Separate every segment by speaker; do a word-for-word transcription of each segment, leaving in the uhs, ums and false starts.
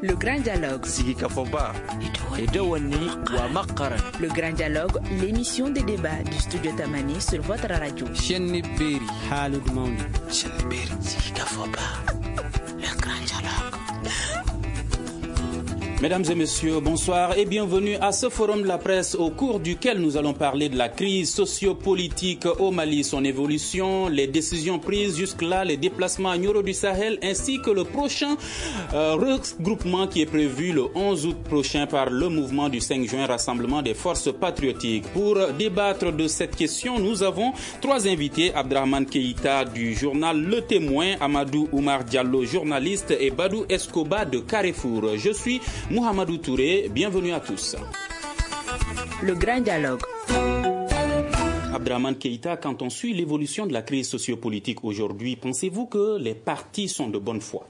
Speaker 1: Le grand dialogue. Le grand dialogue, l'émission des débats du studio Tamani sur votre radio. Le grand dialogue.
Speaker 2: Mesdames et messieurs, bonsoir et bienvenue à ce forum de la presse au cours duquel nous allons parler de la crise socio-politique au Mali, son évolution, les décisions prises jusque-là, les déplacements à Nioro du Sahel ainsi que le prochain euh, regroupement qui est prévu le onze août prochain par le mouvement du cinq juin, Rassemblement des forces patriotiques. Pour débattre de cette question, nous avons trois invités, Abdrahmane Keïta du journal Le Témoin, Amadou Oumar Diallo, journaliste, et Badou Escoba de Carrefour. Je suis Mohamedou Touré, bienvenue à tous.
Speaker 1: Le grand dialogue.
Speaker 2: Abdrahmane Keïta, quand on suit l'évolution de la crise sociopolitique aujourd'hui, pensez-vous que les partis sont de bonne foi?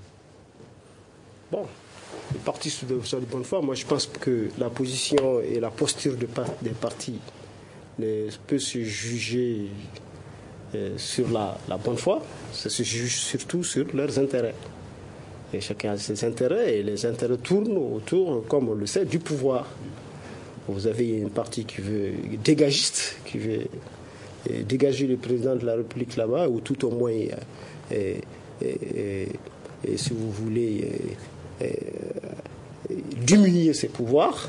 Speaker 3: Bon, les partis sont de, sont de bonne foi. Moi, je pense que la position et la posture de part, des partis ne peut se juger euh, sur la, la bonne foi. Ça se juge surtout sur leurs intérêts. Et chacun a ses intérêts, et les intérêts tournent autour, comme on le sait, du pouvoir. Vous avez une partie qui veut dégagiste, qui veut dégager le président de la République là-bas, ou tout au moins, et, et, et, et, si vous voulez, et, et, diminuer ses pouvoirs,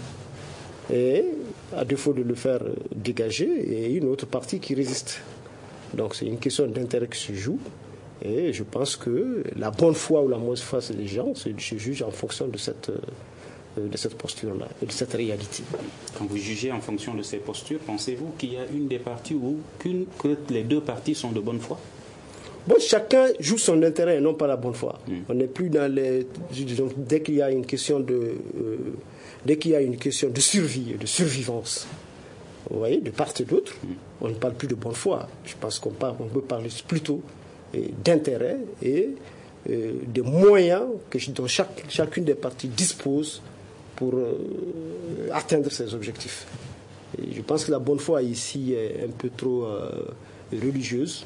Speaker 3: et à défaut de le faire dégager, et une autre partie qui résiste. Donc c'est une question d'intérêt qui se joue. Et je pense que la bonne foi ou la mauvaise foi des gens se juge en fonction de cette, de cette posture-là et de cette réalité.
Speaker 2: Quand vous jugez en fonction de ces postures, pensez-vous qu'il y a une des parties ou qu'une, que les deux parties sont de bonne foi?
Speaker 3: Bon, chacun joue son intérêt et non pas la bonne foi.
Speaker 2: Mmh.
Speaker 3: On n'est plus dans les... Disons, dès qu'il y a une question de... Euh, dès qu'il y a une question de survie et de survivance, vous voyez, de part et d'autre, mmh. on ne parle plus de bonne foi. Je pense qu'on parle, on peut parler plutôt d'intérêt et euh, des moyens que, dont chaque, chacune des parties dispose pour euh, atteindre ses objectifs. Et je pense que la bonne foi ici est un peu trop euh, religieuse.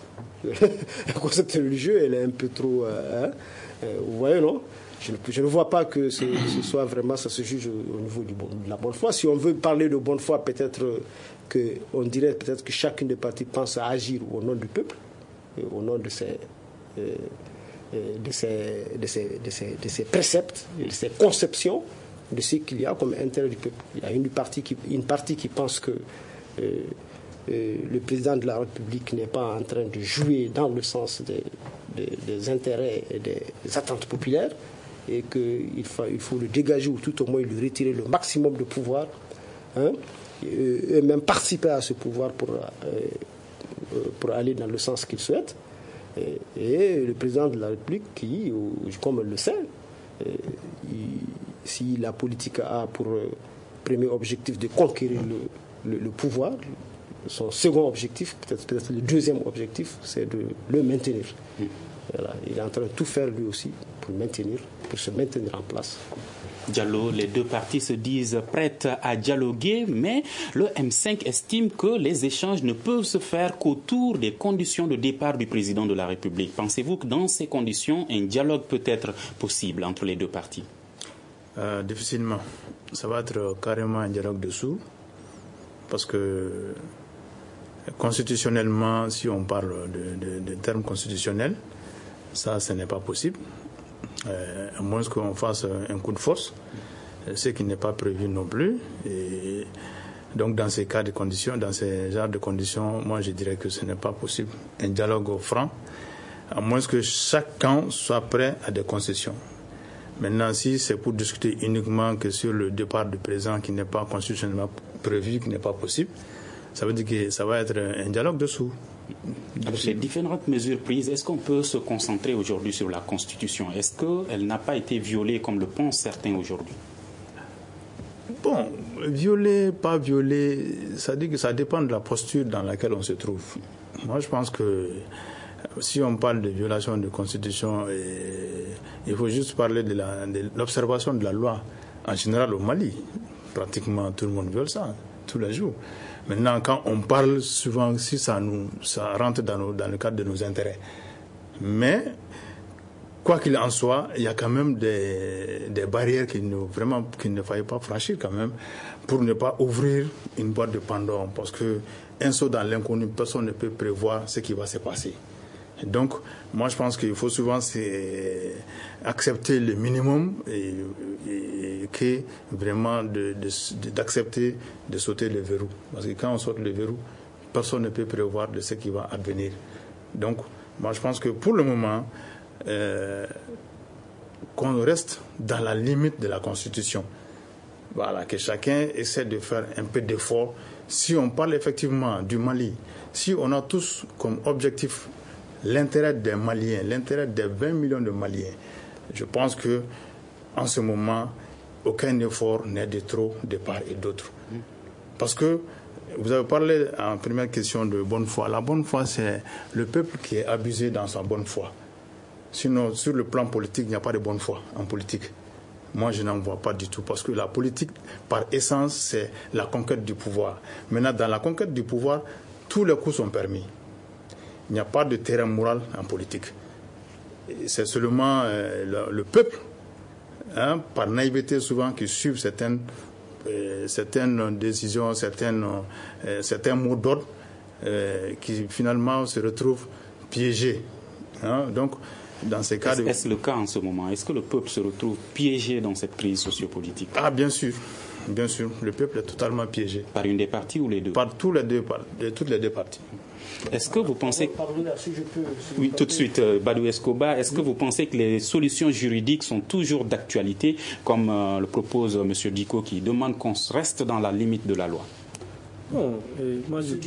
Speaker 3: Le concept religieux, elle est un peu trop... Euh, hein, euh, vous voyez, non? Je ne, je ne vois pas que ce, ce soit vraiment, ça se juge au niveau du bon, de la bonne foi. Si on veut parler de bonne foi, peut-être qu'on dirait peut-être que chacune des parties pense à agir au nom du peuple, au nom de ces, euh, de, ces, de, ces, de, ces, de ces préceptes, de ces conceptions de ce qu'il y a comme intérêt du peuple. Il y a une partie qui, une partie qui pense que euh, euh, le président de la République n'est pas en train de jouer dans le sens des, des, des intérêts et des, des attentes populaires et qu'il faut, il faut le dégager ou tout au moins lui retirer le maximum de pouvoir, hein, et, et même participer à ce pouvoir pour... Euh, pour aller dans le sens qu'il souhaite. Et, et le président de la République qui, comme on le sait, il, si la politique a pour premier objectif de conquérir le, le, le pouvoir, son second objectif, peut-être, peut-être le deuxième objectif, c'est de le maintenir. Mmh. Voilà, il est en train de tout faire lui aussi pour maintenir, pour se maintenir en place.
Speaker 2: Diallo, les deux parties se disent prêtes à dialoguer, mais le M cinq estime que les échanges ne peuvent se faire qu'autour des conditions de départ du président de la République. Pensez-vous que dans ces conditions, un dialogue peut être possible entre les deux parties?
Speaker 4: euh, Difficilement. Ça va être carrément un dialogue dessous, parce que constitutionnellement, si on parle de, de, de termes constitutionnels, ça, ce n'est pas possible. Euh, à moins qu'on fasse un coup de force, ce qui n'est pas prévu non plus. Et donc dans ces cas de conditions, dans ces genres de conditions, moi je dirais que ce n'est pas possible. Un dialogue franc, à moins que chaque camp soit prêt à des concessions. Maintenant, si c'est pour discuter uniquement que sur le départ du président qui n'est pas constitutionnellement prévu, qui n'est pas possible, ça veut dire que ça va être un dialogue dessous.
Speaker 2: Avec ces différentes mesures prises, est-ce qu'on peut se concentrer aujourd'hui sur la Constitution? Est-ce qu'elle n'a pas été violée comme le pensent certains aujourd'hui?
Speaker 4: Bon, violée, pas violée, ça dit que ça dépend de la posture dans laquelle on se trouve. Moi, je pense que si on parle de violation de la Constitution, il faut juste parler de, la, de l'observation de la loi en général au Mali. Pratiquement tout le monde viole ça, tous les jours. Maintenant, quand on parle souvent, si ça, nous, ça rentre dans, nos, dans le cadre de nos intérêts. Mais quoi qu'il en soit, il y a quand même des, des barrières qu'il ne, vraiment, qu'il ne fallait pas franchir quand même pour ne pas ouvrir une boîte de Pandore. Parce qu'un saut dans l'inconnu, personne ne peut prévoir ce qui va se passer. Donc, moi, je pense qu'il faut souvent accepter le minimum et, et, et que vraiment de, de, d'accepter de sauter le verrou. Parce que quand on saute le verrou, personne ne peut prévoir de ce qui va advenir. Donc, moi, je pense que pour le moment, euh, qu'on reste dans la limite de la Constitution. Voilà, que chacun essaie de faire un peu d'effort. Si on parle effectivement du Mali, si on a tous comme objectif l'intérêt des Maliens, l'intérêt des vingt millions de Maliens, je pense que en ce moment, aucun effort n'est de trop de part et d'autre. Parce que vous avez parlé en première question de bonne foi. La bonne foi, c'est le peuple qui est abusé dans sa bonne foi. Sinon, sur le plan politique, il n'y a pas de bonne foi en politique. Moi, je n'en vois pas du tout. Parce que la politique, par essence, c'est la conquête du pouvoir. Maintenant, dans la conquête du pouvoir, tous les coups sont permis. Il n'y a pas de terrain moral en politique. C'est seulement euh, le, le peuple, hein, par naïveté souvent, qui suit certaines, euh, certaines décisions, certaines, euh, certains mots d'ordre, euh, qui finalement se retrouvent piégés. Hein. Donc, dans ces cas
Speaker 2: est-ce,
Speaker 4: de...
Speaker 2: est-ce le cas en ce moment? Est-ce que le peuple se retrouve piégé dans cette crise sociopolitique?
Speaker 4: Ah, bien sûr. Bien sûr. Le peuple est totalement piégé.
Speaker 2: Par une des parties ou les deux?
Speaker 4: Par tous les deux, par, de toutes les deux parties.
Speaker 2: Est-ce que vous pensez...
Speaker 3: Si je peux, si
Speaker 2: oui, tout de suite, euh, Badou Escobar, est-ce que vous pensez que les solutions juridiques sont toujours d'actualité, comme euh, le propose euh, M. Diko, qui demande qu'on reste dans la limite de la loi?
Speaker 5: Non, euh, moi je...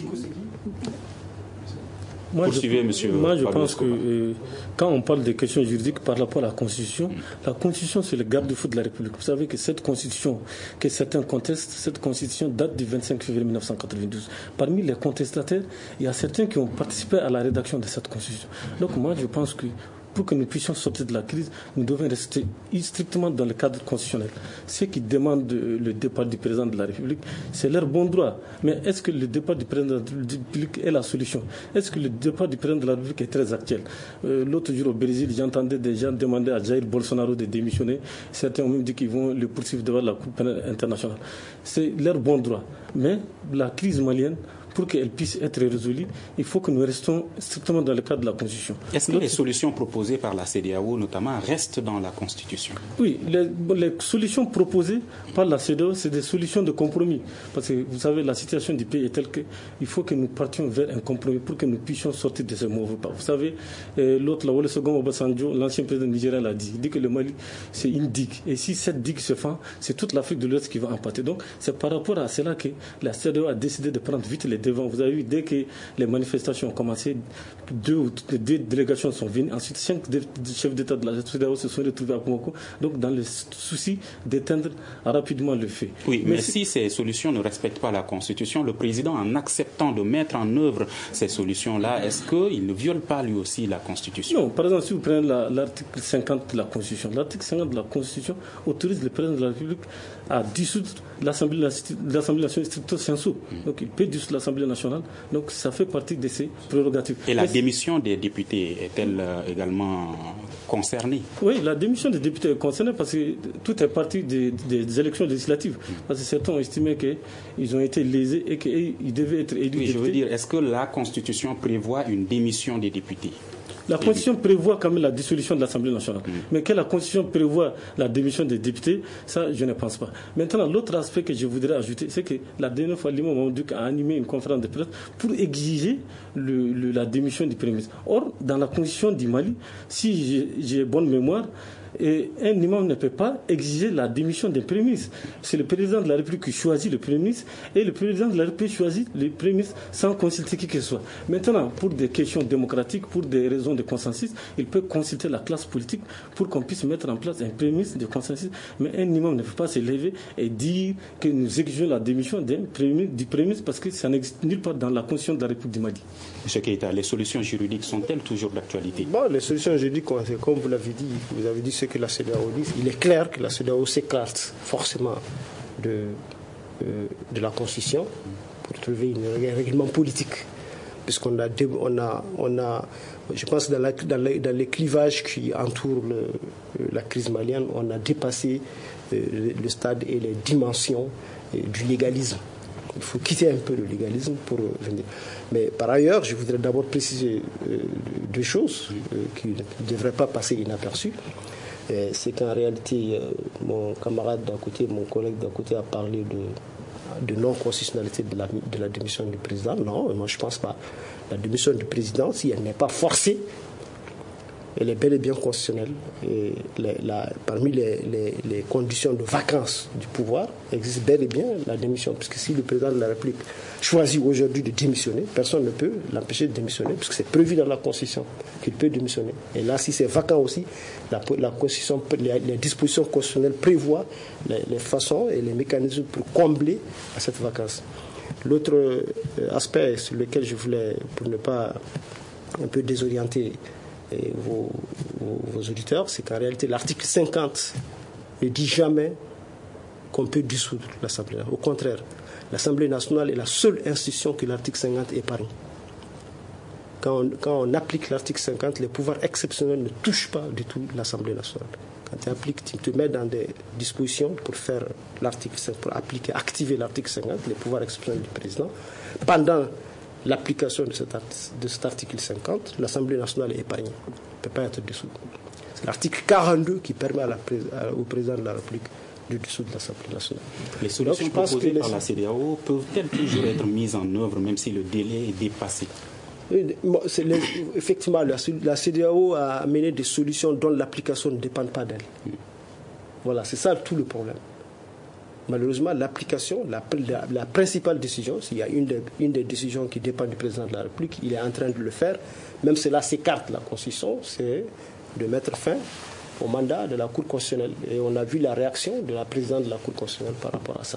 Speaker 5: Moi,
Speaker 2: Poursuivez,
Speaker 5: je,
Speaker 2: monsieur
Speaker 5: moi, je
Speaker 2: Badou
Speaker 5: pense
Speaker 2: Escobar.
Speaker 5: que euh, quand on parle des questions juridiques par rapport à la Constitution, mm. la Constitution, c'est le garde-fou de la République. Vous savez que cette Constitution, que certains contestent, cette Constitution date du vingt-cinq février mille neuf cent quatre-vingt-douze. Parmi les contestataires, il y a certains qui ont participé à la rédaction de cette Constitution. Donc moi, je pense que pour que nous puissions sortir de la crise, nous devons rester strictement dans le cadre constitutionnel. Ceux qui demandent le départ du président de la République, c'est leur bon droit. Mais est-ce que le départ du président de la République est la solution? Est-ce que le départ du président de la République est très actuel? euh, L'autre jour au Brésil, j'entendais des gens demander à Jair Bolsonaro de démissionner. Certains ont même dit qu'ils vont le poursuivre devant la Cour pénale internationale. C'est leur bon droit. Mais la crise malienne, pour qu'elle puisse être résolue, il faut que nous restons strictement dans le cadre de la Constitution.
Speaker 2: Est-ce que Donc, les solutions proposées par la C E D E A O, notamment, restent dans la Constitution? Oui,
Speaker 5: les, les solutions proposées par la C E D E A O, c'est des solutions de compromis. Parce que, vous savez, la situation du pays est telle qu'il faut que nous partions vers un compromis pour que nous puissions sortir de ce mauvais pas. Vous savez, euh, l'autre, là, le second Obasanjo, l'ancien président nigérien, l'a dit. Il dit que le Mali, c'est une digue. Et si cette digue se fend, c'est toute l'Afrique de l'Ouest qui va en pâtir. Donc, c'est par rapport à cela que la C E D E A O a décidé de prendre vite les devant. Vous avez vu, dès que les manifestations ont commencé, deux ou deux délégations sont venues. Ensuite, cinq chefs d'État de la C E D E A O se sont retrouvés à Bamako. Donc, dans le souci d'éteindre rapidement le feu.
Speaker 2: Oui, mais, mais si ces solutions ne respectent pas la Constitution, le président, en acceptant de mettre en œuvre ces solutions-là, est-ce qu'il ne viole pas lui aussi la Constitution?
Speaker 5: Non, par exemple, si vous prenez la, l'article cinquante de la Constitution, l'article cinquante de la Constitution autorise le président de la République à dissoudre l'Assemblée, l'Assemblée nationale stricto sensu. Mm. Donc, il peut dissoudre l'Assemblée nationale. Donc, ça fait partie de ses prérogatives.
Speaker 2: Et la
Speaker 5: Mais
Speaker 2: démission des députés est-elle euh, également concernée?
Speaker 5: Oui, la démission des députés est concernée parce que tout est parti des, des élections législatives. Mm. Parce que certains ont estimé qu'ils ont été lésés et qu'ils devaient être élus.
Speaker 2: Oui,
Speaker 5: députés.
Speaker 2: je veux dire, est-ce que la Constitution prévoit une démission des députés?
Speaker 5: La Constitution prévoit quand même la dissolution de l'Assemblée nationale. Mmh. Mais que la Constitution prévoit la démission des députés, ça, je ne pense pas. Maintenant, l'autre aspect que je voudrais ajouter, c'est que la dernière fois, l'imam Mamadou a animé une conférence de presse pour exiger le, le, la démission du Premier ministre. Or, dans la Constitution du Mali, si j'ai, j'ai bonne mémoire, et un imam ne peut pas exiger la démission d'un Premier ministre. C'est le président de la République qui choisit le Premier ministre et le président de la République choisit le Premier ministre sans consulter qui que ce soit. Maintenant, pour des questions démocratiques, pour des raisons de consensus, il peut consulter la classe politique pour qu'on puisse mettre en place un Premier ministre de consensus. Mais un imam ne peut pas se lever et dire que nous exigeons la démission d'un premier, du Premier ministre parce que ça n'existe nulle part dans la Constitution de la République du Mali.
Speaker 2: M. Keïta, les solutions juridiques sont-elles toujours d'actualité?
Speaker 3: Bon, les solutions juridiques, comme vous l'avez dit, vous avez dit ce que la C E D E A O dit. Il est clair que la C E D E A O s'écarte forcément de, euh, de la Constitution pour trouver un règlement politique. puisqu'on a, on a, on a, je pense dans, la, dans, les, dans les clivages qui entourent le, la crise malienne, on a dépassé euh, le, le stade et les dimensions euh, du légalisme. Il faut quitter un peu le légalisme pour venir. Mais par ailleurs, je voudrais d'abord préciser euh, deux choses euh, qui ne devraient pas passer inaperçues. Euh, c'est qu'en réalité, euh, mon camarade d'un côté, mon collègue d'un côté a parlé de, de non-constitutionnalité de la, de la démission du président. Non, moi je ne pense pas. La démission du président, si elle n'est pas forcée, elle est bel et bien constitutionnelle. Et les, la, parmi les, les, les conditions de vacances du pouvoir existe bel et bien la démission. Puisque si le président de la République choisit aujourd'hui de démissionner, personne ne peut l'empêcher de démissionner, puisque c'est prévu dans la Constitution qu'il peut démissionner. Et là, si c'est vacant aussi, la, la Constitution, les, les dispositions constitutionnelles prévoient les, les façons et les mécanismes pour combler à cette vacance. L'autre aspect sur lequel je voulais, pour ne pas un peu désorienter et vos, vos, vos auditeurs, c'est qu'en réalité l'article cinquante ne dit jamais qu'on peut dissoudre l'Assemblée nationale. Au contraire, l'Assemblée nationale est la seule institution que l'article cinquante épargne. Quand on, quand on applique l'article cinquante, les pouvoirs exceptionnels ne touchent pas du tout l'Assemblée nationale. Quand tu appliques, tu te mets dans des dispositions pour faire l'article cinquante, pour appliquer, activer l'article cinquante, les pouvoirs exceptionnels du président. Pendant l'application de cet, de cet article cinquante, l'Assemblée nationale est épargnée. Elle ne peut pas être dissoute. C'est l'article quarante-deux qui permet à la, à, au président de la République de dissoudre l'Assemblée nationale.
Speaker 2: Les solutions Donc, proposées par les... la C E D E A O peuvent-elles toujours être mises en œuvre, même si le délai est dépassé?
Speaker 3: C'est les, effectivement, la, la C E D E A O a amené des solutions dont l'application ne dépend pas d'elle. Mm. Voilà, c'est ça tout le problème. Malheureusement, l'application, la, la, la principale décision, s'il y a une, de, une des décisions qui dépend du président de la République, il est en train de le faire. Même cela s'écarte la Constitution, c'est de mettre fin au mandat de la Cour constitutionnelle. Et on a vu la réaction de la présidente de la Cour constitutionnelle par rapport à ça.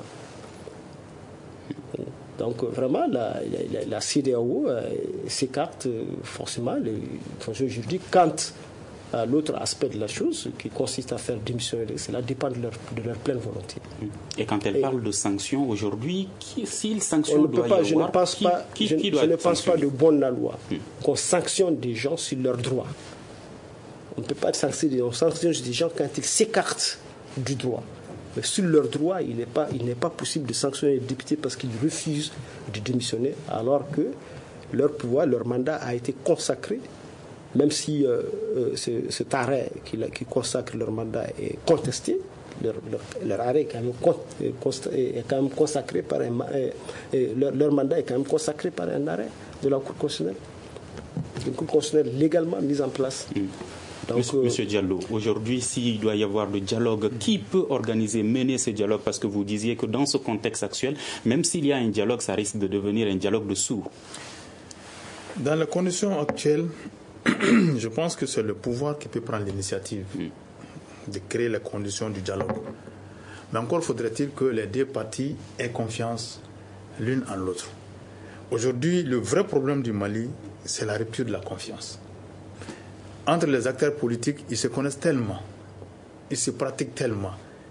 Speaker 3: Donc vraiment, la, la, la C E D E A O euh, s'écarte euh, forcément les fonctions juridiques quant à l'autre aspect de la chose qui consiste à faire démissionner, cela dépend de leur, de leur pleine volonté.
Speaker 2: Et quand elle Et parle de sanctions aujourd'hui, s'il sanctionne,
Speaker 3: on ne peut
Speaker 2: doit
Speaker 3: pas,
Speaker 2: y
Speaker 3: je
Speaker 2: avoir,
Speaker 3: ne pense
Speaker 2: qui,
Speaker 3: pas,
Speaker 2: qui,
Speaker 3: je,
Speaker 2: qui
Speaker 3: je ne pense pas de bonne la loi hmm. qu'on sanctionne des gens sur leurs droits. On ne peut pas sanctionner, on sanctionne des gens quand ils s'écartent du droit. Mais sur leurs droits, il n'est pas, il n'est pas possible de sanctionner les députés parce qu'ils refusent de démissionner alors que leur pouvoir, leur mandat a été consacré. Même si euh, euh, cet arrêt qui, qui consacre leur mandat est contesté, leur, leur, leur arrêt est quand, même con, est quand même consacré par un et, et leur, leur mandat est quand même consacré par un arrêt de la Cour constitutionnelle. Une Cour constitutionnelle légalement mise en place.
Speaker 2: Mmh. Donc, Monsieur, euh, Monsieur Diallo, aujourd'hui, s'il doit y avoir le dialogue, qui peut organiser, mener ce dialogue? Parce que vous disiez que dans ce contexte actuel, même s'il y a un dialogue, ça risque de devenir un dialogue de sourds.
Speaker 4: Dans les conditions actuelles, je pense que c'est le pouvoir qui peut prendre l'initiative mm. de créer les conditions du dialogue. Mais encore faudrait-il que les deux parties aient confiance l'une en l'autre. Aujourd'hui, le vrai problème du Mali, c'est la rupture de la confiance. Entre les acteurs politiques, ils se connaissent tellement, ils se pratiquent tellement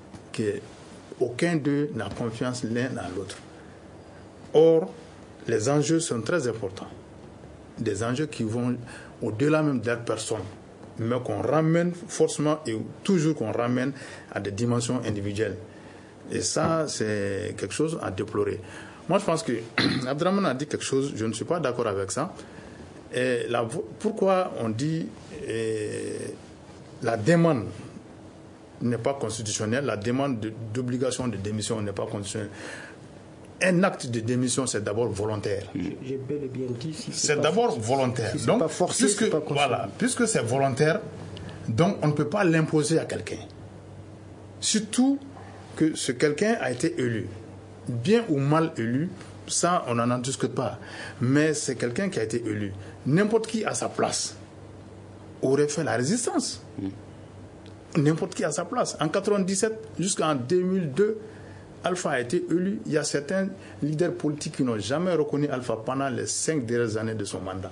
Speaker 4: qu'aucun d'eux n'a confiance l'un en l'autre. Or, les enjeux sont très importants. Des enjeux qui vont au-delà même de leur personne, mais qu'on ramène forcément et toujours qu'on ramène à des dimensions individuelles. Et ça, c'est quelque chose à déplorer. Moi, je pense que Abdrahmane a dit quelque chose, je ne suis pas d'accord avec ça. Et la, pourquoi on dit et, la demande n'est pas constitutionnelle, la demande de, d'obligation de démission n'est pas constitutionnelle. Un acte de démission, c'est d'abord volontaire.
Speaker 3: J'ai bel et bien dit. Si c'est
Speaker 4: c'est
Speaker 3: pas
Speaker 4: d'abord
Speaker 3: forcé.
Speaker 4: volontaire.
Speaker 3: Si c'est
Speaker 4: donc,
Speaker 3: pas forcé,
Speaker 4: puisque,
Speaker 3: c'est pas
Speaker 4: voilà, puisque c'est volontaire, donc on ne peut pas l'imposer à quelqu'un. Surtout que ce quelqu'un a été élu, bien ou mal élu, ça on n'en discute pas. Mais c'est quelqu'un qui a été élu. N'importe qui à sa place aurait fait la résistance. Mm. N'importe qui à sa place. En quatre-vingt-dix-sept jusqu'en deux mille deux, Alpha a été élu. Il y a certains leaders politiques qui n'ont jamais reconnu Alpha pendant les cinq dernières années de son mandat.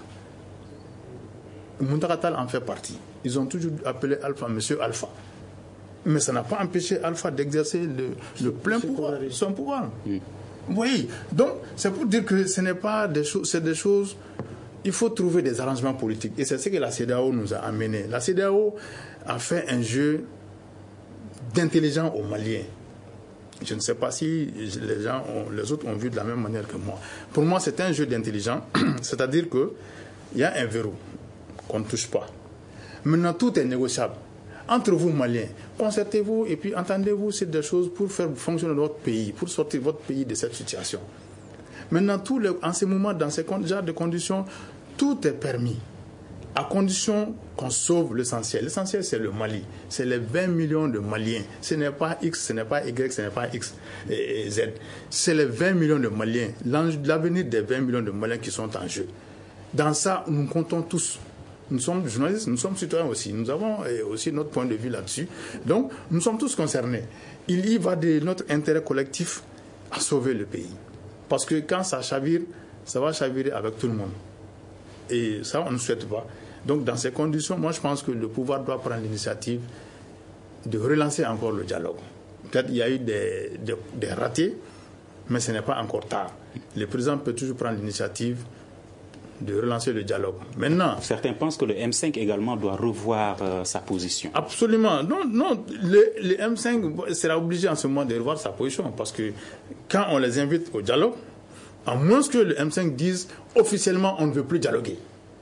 Speaker 4: Muntaka Tall en fait partie. Ils ont toujours appelé Alpha Monsieur Alpha. Mais ça n'a pas empêché Alpha d'exercer le, le plein pouvoir, son pouvoir. Mm. Oui, donc c'est pour dire que ce n'est pas des choses, c'est des choses il faut trouver des arrangements politiques. Et c'est ce que la CEDEAO nous a amené. La CEDEAO a fait un jeu d'intelligents aux Maliens. Je ne sais pas si les gens ont, les autres ont vu de la même manière que moi. Pour moi, c'est un jeu d'intelligents, c'est-à-dire qu'il y a un verrou qu'on ne touche pas. Maintenant, tout est négociable. Entre vous, Maliens, concertez-vous et puis entendez-vous sur des choses pour faire fonctionner votre pays, pour sortir votre pays de cette situation. Maintenant, tout le, en ce moment, dans ces genre de conditions, tout est permis, à condition qu'on sauve l'essentiel. L'essentiel, c'est le Mali. C'est les vingt millions de Maliens. Ce n'est pas X, ce n'est pas Y, ce n'est pas X et Z. C'est les vingt millions de Maliens, l'avenir des vingt millions de Maliens qui sont en jeu. Dans ça, nous comptons tous. Nous sommes journalistes, nous sommes citoyens aussi. Nous avons aussi notre point de vue là-dessus. Donc, nous sommes tous concernés. Il y va de notre intérêt collectif à sauver le pays. Parce que quand ça chavire, ça va chavirer avec tout le monde. Et ça, on ne souhaite pas. Donc, dans ces conditions, moi, je pense que le pouvoir doit prendre l'initiative de relancer encore le dialogue. Peut-être qu'il y a eu des, des, des ratés, mais ce n'est pas encore tard. Le président peut toujours prendre l'initiative de relancer le dialogue. Maintenant,
Speaker 2: certains pensent que le M cinq également doit revoir euh, sa position.
Speaker 4: Absolument. Non, non, le, le M cinq sera obligé en ce moment de revoir sa position parce que quand on les invite au dialogue, à moins que le M cinq dise officiellement on ne veut plus dialoguer.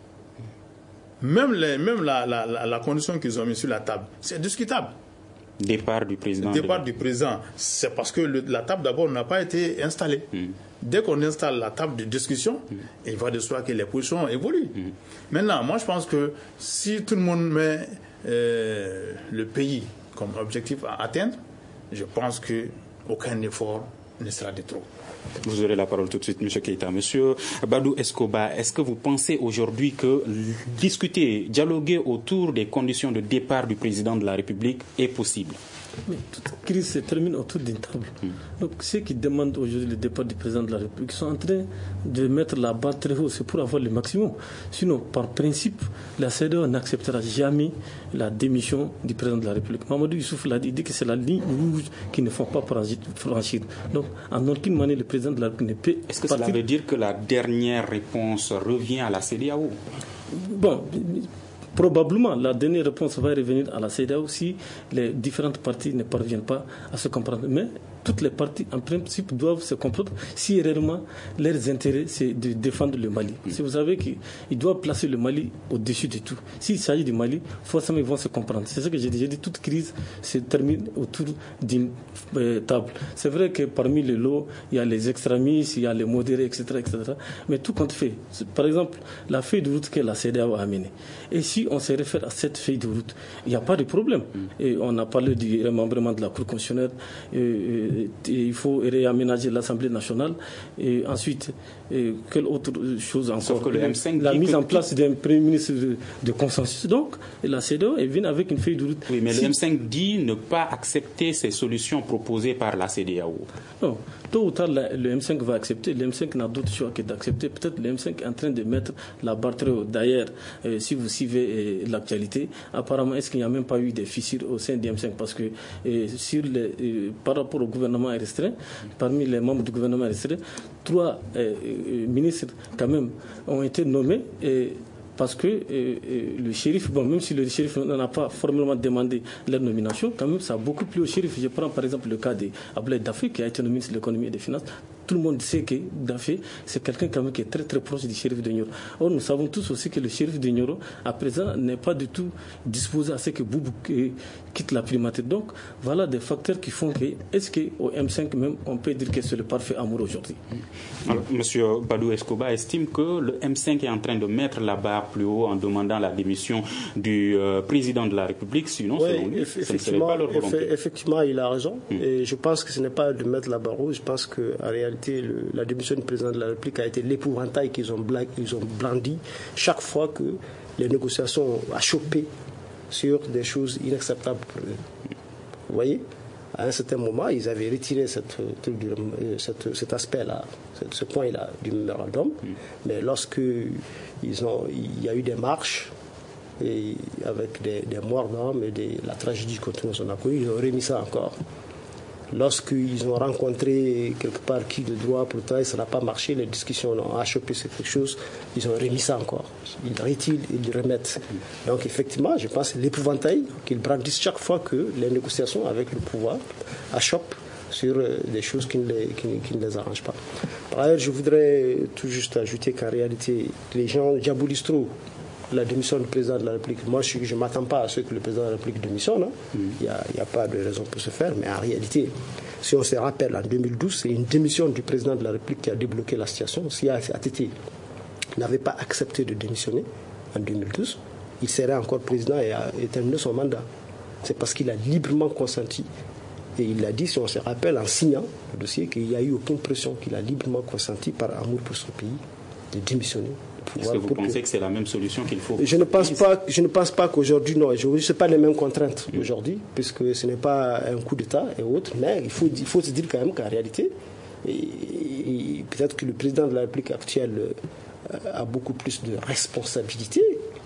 Speaker 4: Même, les, même la, la, la, la condition qu'ils ont mis sur la table, c'est discutable.
Speaker 2: Départ du président.
Speaker 4: Le départ
Speaker 2: de...
Speaker 4: du président, c'est parce que le, la table d'abord n'a pas été installée. Mm. Dès qu'on installe la table de discussion, mm. il va de soi que les positions évoluent. Mm. Maintenant, moi je pense que si tout le monde met euh, le pays comme objectif à atteindre, je pense qu'aucun effort ne sera de trop.
Speaker 2: Vous aurez la parole tout de suite, M. Keïta. Monsieur Badou Escoba, est-ce que vous pensez aujourd'hui que discuter, dialoguer autour des conditions de départ du président de la République est possible?
Speaker 5: Mais toute crise se termine autour d'une table. Mm. Donc ceux qui demandent aujourd'hui le départ du président de la République sont en train de mettre la barre très haut, c'est pour avoir le maximum. Sinon, par principe, la CEDEAO n'acceptera jamais la démission du président de la République. Mamadou Youssouf l'a dit, il dit que c'est la ligne rouge qu'il ne faut pas franchir. Donc, en aucune manière, le président de la République ne peut...
Speaker 2: Est-ce que
Speaker 5: partir...
Speaker 2: cela veut dire que la dernière réponse revient à la CEDEAO?
Speaker 5: Bon... Probablement, la dernière réponse va revenir à la CEDEAO si les différentes parties ne parviennent pas à se comprendre. Mais toutes les parties, en principe, doivent se comprendre si réellement leurs intérêts, c'est de défendre le Mali. Mm. Si vous savez qu'ils doivent placer le Mali au-dessus de tout. S'il s'agit du Mali, forcément, ils vont se comprendre. C'est ce que j'ai dit. J'ai dit toute crise se termine autour d'une euh, table. C'est vrai que parmi les lots, il y a les extrémistes, il y a les modérés, et cetera, et cetera. Mais tout compte fait. Par exemple, la feuille de route que la CEDEAO a amenée. Et si on se réfère à cette feuille de route, il n'y a pas de problème. Mm. Et on a parlé du remembrement de la Cour constitutionnelle. Et, et, et il faut réaménager l'Assemblée nationale. Et ensuite, et quelle autre chose encore?
Speaker 2: Sauf que le M cinq
Speaker 5: la mise en
Speaker 2: tout...
Speaker 5: place d'un premier ministre de, de consensus. Donc, et la CEDEAO vient avec une feuille de route.
Speaker 2: Oui, mais
Speaker 5: si...
Speaker 2: le M cinq dit ne pas accepter ces solutions proposées par la CEDEAO.
Speaker 5: Non. Tôt ou tard, la, le M cinq va accepter. Le M cinq n'a d'autre choix que d'accepter. Peut-être le M cinq est en train de mettre la barre très haut. D'ailleurs, euh, si vous suivez euh, l'actualité, apparemment, est-ce qu'il n'y a même pas eu des fissures au sein du M cinq? Parce que euh, sur les, euh, par rapport au gouvernement restreint, parmi les membres du gouvernement restreint, trois euh, euh, ministres, quand même, ont été nommés. Et, parce que euh, euh, le shérif, bon, même si le shérif n'a pas formellement demandé leur nomination, quand même, ça a beaucoup plu au shérif. Je prends par exemple le cas d'Ablaye Dafé, qui a été nommé ministre de l'économie et des finances. Tout le monde sait que Dafé, c'est quelqu'un quand même qui est très très proche du shérif de Nioro. Or, nous savons tous aussi que le shérif de Nioro, à présent, n'est pas du tout disposé à ce que Boubou quitte la primature. Donc, voilà des facteurs qui font que, est-ce qu'au M cinq même, on peut dire que c'est le parfait amour aujourd'hui?
Speaker 2: Alors, M. Badou Escoba estime que le M cinq est en train de mettre la barre plus haut en demandant la démission du euh, président de la République, sinon,
Speaker 3: oui,
Speaker 2: selon lui,
Speaker 3: eff-
Speaker 2: ce ne serait pas leur volonté.
Speaker 3: Eff- effectivement, il a raison.
Speaker 2: Hmm.
Speaker 3: Et je pense que ce n'est pas de mettre la barre haut. Je pense qu'en réalité, le, la démission du président de la République a été l'épouvantail qu'ils ont, bla- ils ont blandi chaque fois que les négociations ont chopé sur des choses inacceptables pour eux. Vous voyez, à un certain moment, ils avaient retiré cette, cette, cet aspect-là, ce point-là du mémorandum. Mm. Mais lorsque ils ont, il y a eu des marches, et avec des, des morts d'hommes et des, la tragédie continue, on a connu, ils ont remis ça encore Lorsqu'ils ont rencontré quelque part qui de droit pour le travail, ça n'a pas marché, les discussions ont achoppé sur quelque chose, ils ont remis ça encore. Ils retirent, ils remettent. Donc effectivement, je pense que l'épouvantail qu'ils brandissent chaque fois que les négociations avec le pouvoir achoppent sur des choses qui ne, les, qui, qui ne les arrangent pas. Par ailleurs, je voudrais tout juste ajouter qu'en réalité, les gens diabolisent trop la démission du président de la République. Moi, je ne m'attends pas à ce que le président de la République démissionne. Hein. Mm. Il n'y a, a pas de raison pour se faire. Mais en réalité, si on se rappelle, en deux mille douze, c'est une démission du président de la République qui a débloqué la situation. Si A T T n'avait pas accepté de démissionner en deux mille douze, il serait encore président et a terminé son mandat. C'est parce qu'il a librement consenti. Et il l'a dit, si on se rappelle, en signant le dossier, qu'il n'y a eu aucune pression, qu'il a librement consenti par amour pour son pays de démissionner.
Speaker 2: Est-ce que vous pensez que, que c'est la même solution qu'il faut?
Speaker 3: Je ne pense pas, je ne pense pas qu'aujourd'hui, non. Ce ne sont pas les mêmes contraintes mmh. aujourd'hui, puisque ce n'est pas un coup d'État et autres, mais il faut, il faut se dire quand même qu'en réalité, et, et, peut-être que le président de la République actuelle a beaucoup plus de responsabilités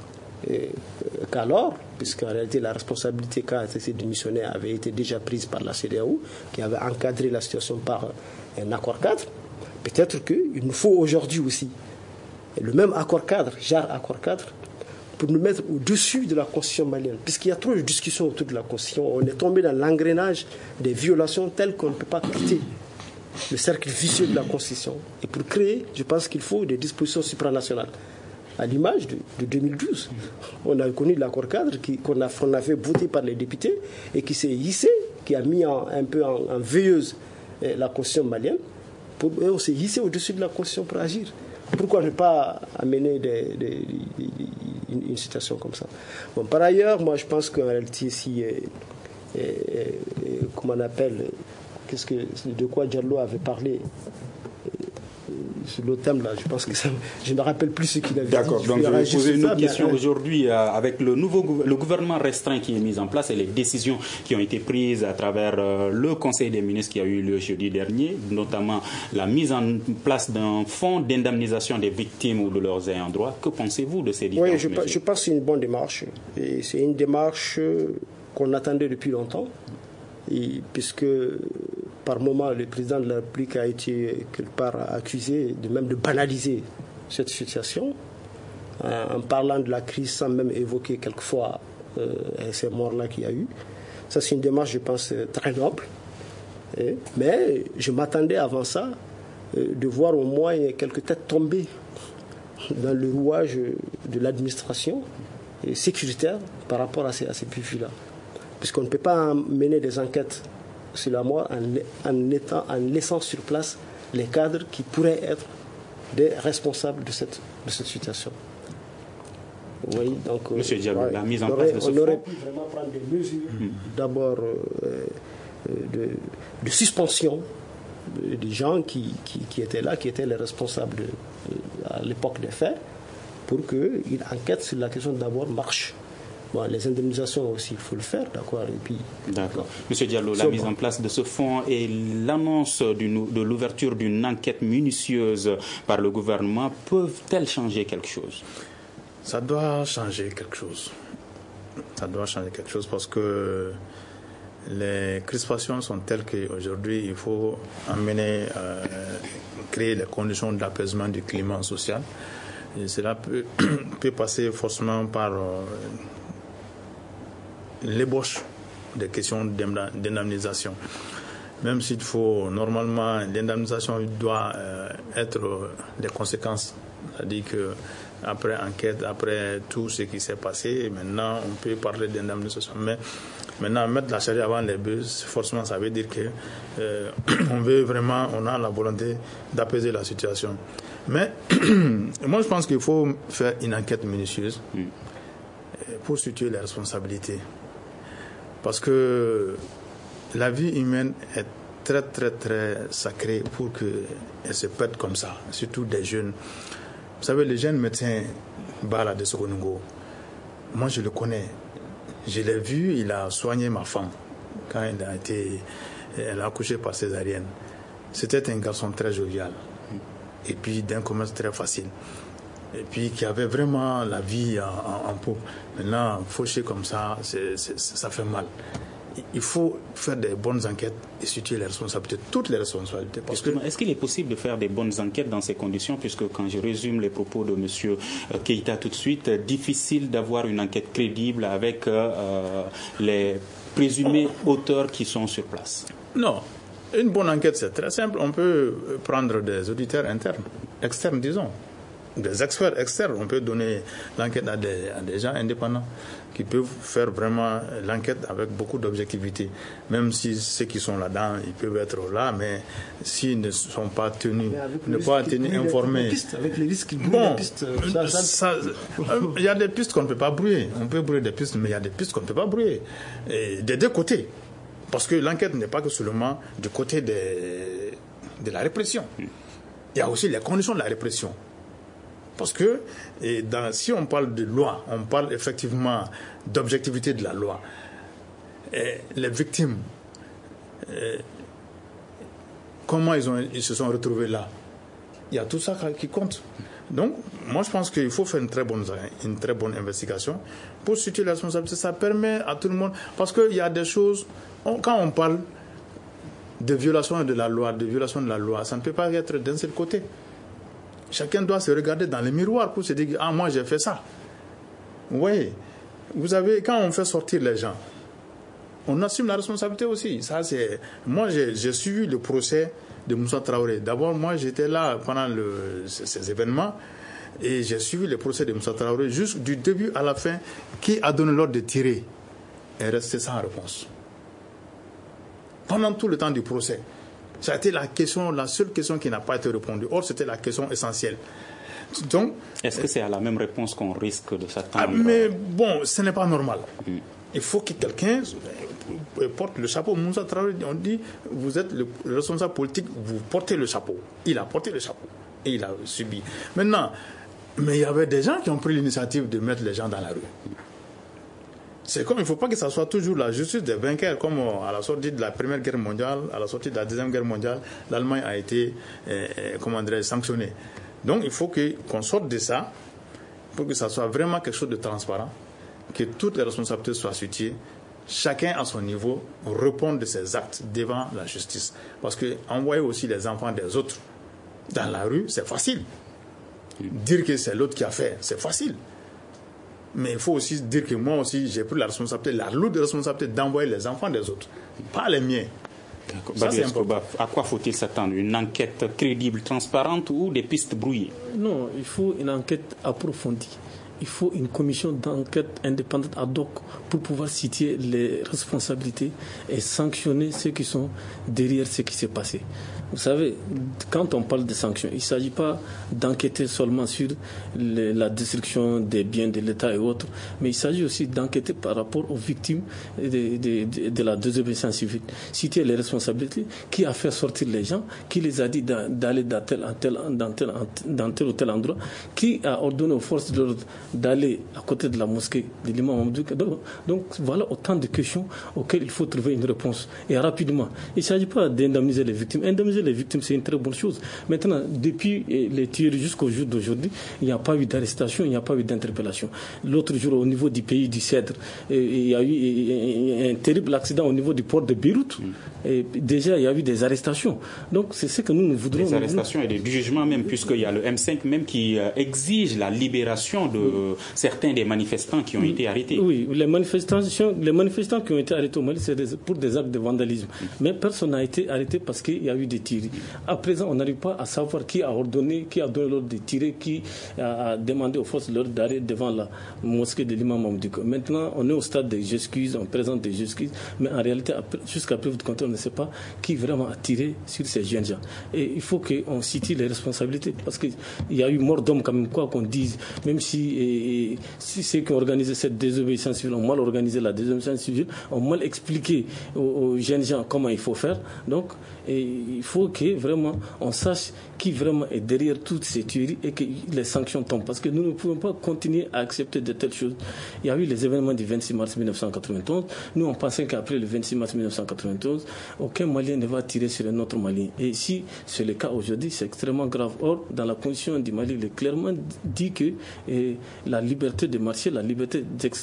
Speaker 3: qu'alors, puisqu'en réalité la responsabilité quand A T T démissionnait avait été déjà prise par la C E D E A O, qui avait encadré la situation par un accord cadre. Peut-être qu'il nous faut aujourd'hui aussi le même accord cadre, genre accord cadre, pour nous mettre au-dessus de la Constitution malienne. Puisqu'il y a trop de discussions autour de la Constitution, on est tombé dans l'engrenage des violations telles qu'on ne peut pas quitter le cercle vicieux de la Constitution. Et pour créer, je pense qu'il faut des dispositions supranationales. À l'image de, de deux mille douze, on a connu l'accord cadre qui, qu'on, a, qu'on avait voté par les députés et qui s'est hissé, qui a mis en, un peu en, en veilleuse eh, la Constitution malienne. Pour, et on s'est hissé au-dessus de la Constitution pour agir. Pourquoi ne pas amener des, des, des, des, une, une situation comme ça? Bon, par ailleurs, moi je pense qu'en réalité, si, euh, euh, euh, comment on appelle, qu'est-ce que, de quoi Diallo avait parlé euh, sur le thème là, je pense que ça, je ne me rappelle plus ce qu'il avait
Speaker 2: D'accord, dit. D'accord, donc je vais vous poser une autre question
Speaker 3: mais,
Speaker 2: aujourd'hui euh, avec le nouveau le gouvernement restreint qui est mis en place et les décisions qui ont été prises à travers euh, le Conseil des ministres qui a eu lieu jeudi dernier, notamment la mise en place d'un fonds d'indemnisation des victimes ou de leurs ayants droit. Que pensez-vous de ces différentes
Speaker 3: Oui, je,
Speaker 2: mesures?
Speaker 3: je pense que c'est une bonne démarche. Et c'est une démarche qu'on attendait depuis longtemps, et puisque par moment, le président de la République a été quelque part accusé de même de banaliser cette situation, en parlant de la crise sans même évoquer quelquefois euh, ces morts-là qu'il y a eu. Ça, c'est une démarche, je pense, très noble. Et, mais je m'attendais avant ça euh, de voir au moins quelques têtes tombées dans le rouage de l'administration sécuritaire par rapport à ces, à ces profils-là. Puisqu'on ne peut pas mener des enquêtes sur la mort en, en, étant, en laissant sur place les cadres qui pourraient être des responsables de cette, de cette situation. Oui, donc,
Speaker 2: Monsieur Diallo,
Speaker 3: ouais,
Speaker 2: la mise en
Speaker 3: aurait,
Speaker 2: place de ce
Speaker 3: on aurait
Speaker 2: fonds.
Speaker 3: pu vraiment prendre des mesures, mmh. d'abord euh, de, de suspension des gens qui, qui, qui étaient là, qui étaient les responsables de, à l'époque des faits, pour qu'ils enquêtent sur la question d'abord marche. Bon, les indemnisations aussi, il faut le faire, d'accord. Et puis,
Speaker 2: d'accord. Monsieur Diallo, la mise en place de ce fonds et l'annonce de l'ouverture d'une enquête minutieuse par le gouvernement peuvent-elles changer quelque chose?
Speaker 4: Ça doit changer quelque chose. Ça doit changer quelque chose parce que les crispations sont telles qu'aujourd'hui, il faut amener, euh, créer les conditions d'apaisement du climat social. Et cela peut, peut passer forcément par euh, l'ébauche des questions d'indemnisation. Même s'il faut, normalement, l'indemnisation doit euh, être euh, des conséquences. C'est-à-dire qu'après enquête, après tout ce qui s'est passé, maintenant on peut parler d'indemnisation. Mais maintenant, mettre la charrue avant les bœufs, forcément, ça veut dire que euh, on veut vraiment, on a la volonté d'apaiser la situation. Mais moi, je pense qu'il faut faire une enquête minutieuse pour situer les responsabilités. Parce que la vie humaine est très, très, très sacrée pour qu'elle se perde comme ça, surtout des jeunes. Vous savez, le jeune médecin Bala de Sokonungo, moi, je le connais. Je l'ai vu, il a soigné ma femme quand elle a été, elle a accouché par césarienne. C'était un garçon très jovial. Et puis d'un commerce très facile. Et puis qui avait vraiment la vie en, en, en peau. Maintenant, fauché comme ça, c'est, c'est, ça fait mal. il faut faire des bonnes enquêtes et situer les responsabilités, toutes les responsabilités. Parce que...
Speaker 2: Est-ce qu'il est possible de faire des bonnes enquêtes dans ces conditions, puisque quand je résume les propos de M. Keïta tout de suite, difficile d'avoir une enquête crédible avec euh, les présumés auteurs qui sont sur place?
Speaker 4: Non. Une bonne enquête, c'est très simple. On peut prendre des auditeurs internes, externes, disons, des experts externes. On peut donner l'enquête à des, à des gens indépendants qui peuvent faire vraiment l'enquête avec beaucoup d'objectivité. Même si ceux qui sont là-dedans, ils peuvent être là, mais s'ils ne sont pas tenus, ne pas tenus informés.
Speaker 3: Avec les risques qu'ils brûlent
Speaker 4: bon,
Speaker 3: les pistes. Ça, ça...
Speaker 4: Ça, il y a des pistes qu'on ne peut pas brouiller. On peut brouiller des pistes, mais il y a des pistes qu'on ne peut pas brouiller. Et des deux côtés. Parce que l'enquête n'est pas que seulement du côté de, de la répression. Il y a aussi les conditions de la répression. Parce que et dans, si on parle de loi, on parle effectivement d'objectivité de la loi. Et les victimes, et comment ils, ont, ils se sont retrouvés là? Il y a tout ça qui compte. Donc, moi je pense qu'il faut faire une très bonne, une très bonne investigation pour situer la responsabilité. Ça permet à tout le monde, parce qu'il y a des choses, on, quand on parle de violation de la loi, de violation de la loi, ça ne peut pas être d'un seul côté. Chacun doit se regarder dans le miroir pour se dire, ah moi j'ai fait ça. Vous voyez, vous avez, quand on fait sortir les gens, on assume la responsabilité aussi. Ça, c'est, moi j'ai, j'ai suivi le procès de Moussa Traoré. D'abord, moi, j'étais là pendant le, ces, ces événements et j'ai suivi le procès de Moussa Traoré juste du début à la fin. Qui a donné l'ordre de tirer est resté sans réponse. Pendant tout le temps du procès, ça a été la question, la seule question qui n'a pas été répondue. Or, c'était la question essentielle. Donc,
Speaker 2: est-ce que c'est à la même réponse qu'on risque de s'attendre?
Speaker 4: Ah, mais bon, ce n'est pas normal.
Speaker 2: Mm.
Speaker 4: Il faut que quelqu'un porte le chapeau. Moussa Traoré, on dit, vous êtes le responsable politique, vous portez le chapeau. Il a porté le chapeau et il a subi. Maintenant, mais il y avait des gens qui ont pris l'initiative de mettre les gens dans la rue. C'est comme, il ne faut pas que ça soit toujours la justice des vainqueurs, comme à la sortie de la Première Guerre mondiale, à la sortie de la Deuxième Guerre mondiale, l'Allemagne a été, euh, comment dirais-je, sanctionnée. Donc il faut que, qu'on sorte de ça, pour que ça soit vraiment quelque chose de transparent, que toutes les responsabilités soient situées, chacun à son niveau réponde de ses actes devant la justice. Parce que envoyer aussi les enfants des autres dans la rue, c'est facile. Dire que c'est l'autre qui a fait, c'est facile. Mais il faut aussi dire que moi aussi, j'ai pris la responsabilité, la lourde responsabilité d'envoyer les enfants des autres, pas les miens.
Speaker 2: Ça, c'est important. À quoi faut-il s'attendre? Une enquête crédible, transparente ou des pistes brouillées?
Speaker 5: Non, il faut une enquête approfondie. Il faut une commission d'enquête indépendante ad hoc pour pouvoir situer les responsabilités et sanctionner ceux qui sont derrière ce qui s'est passé. Vous savez, quand on parle de sanctions, il ne s'agit pas d'enquêter seulement sur les, la destruction des biens de l'État et autres, mais il s'agit aussi d'enquêter par rapport aux victimes de, de, de, de la désobéissance civile. Citer les responsabilités, qui a fait sortir les gens, qui les a dit d'aller dans tel, tel, dans, tel, dans tel ou tel endroit, qui a ordonné aux forces de l'ordre d'aller à côté de la mosquée de l'imam Mamadou. Donc, donc voilà autant de questions auxquelles il faut trouver une réponse, et rapidement. Il ne s'agit pas d'indemniser les victimes. Indemniser les victimes, c'est une très bonne chose. Maintenant, depuis les tueries jusqu'au jour d'aujourd'hui, il n'y a pas eu d'arrestation, il n'y a pas eu d'interpellation. L'autre jour, au niveau du pays du Cèdre, il y a eu un terrible accident au niveau du port de Beyrouth. Et déjà, il y a eu des arrestations. Donc, c'est ce que nous, nous voudrons.
Speaker 2: Des arrestations et des jugements même, puisqu'il y a le M cinq même qui exige la libération de oui. certains des manifestants qui ont oui. été arrêtés.
Speaker 5: Oui, les manifestations, les manifestants qui ont été arrêtés au Mali, c'est des, pour des actes de vandalisme. Oui. Mais personne n'a été arrêté parce qu'il y a eu des tirs. À présent, on n'arrive pas à savoir qui a ordonné, qui a donné l'ordre de tirer, qui a demandé aux forces de l'ordre d'arrêter devant la mosquée de l'imam Mamadou. Maintenant, on est au stade des excuses, on présente des excuses, mais en réalité, jusqu'à preuve de contraire, on ne sait pas qui vraiment a tiré sur ces jeunes gens. Et il faut qu'on situe les responsabilités, parce qu'il y a eu mort d'hommes, quand même, quoi qu'on dise, même si, et, si ceux qui ont organisé cette désobéissance civile ont mal organisé la désobéissance civile, ont mal expliqué aux, aux jeunes gens comment il faut faire. Donc, et il faut que vraiment on sache qui vraiment est derrière toutes ces tueries et que les sanctions tombent, parce que nous ne pouvons pas continuer à accepter de telles choses. Il y a eu les événements du vingt-six mars mille neuf cent quatre-vingt-onze. Nous, on pensait qu'après le vingt-six mars mille neuf cent quatre-vingt-onze, aucun Malien ne va tirer sur un autre Malien. Et si c'est le cas aujourd'hui, c'est extrêmement grave. Or, dans la constitution du Mali, il est clairement dit que eh, la liberté de marcher, la liberté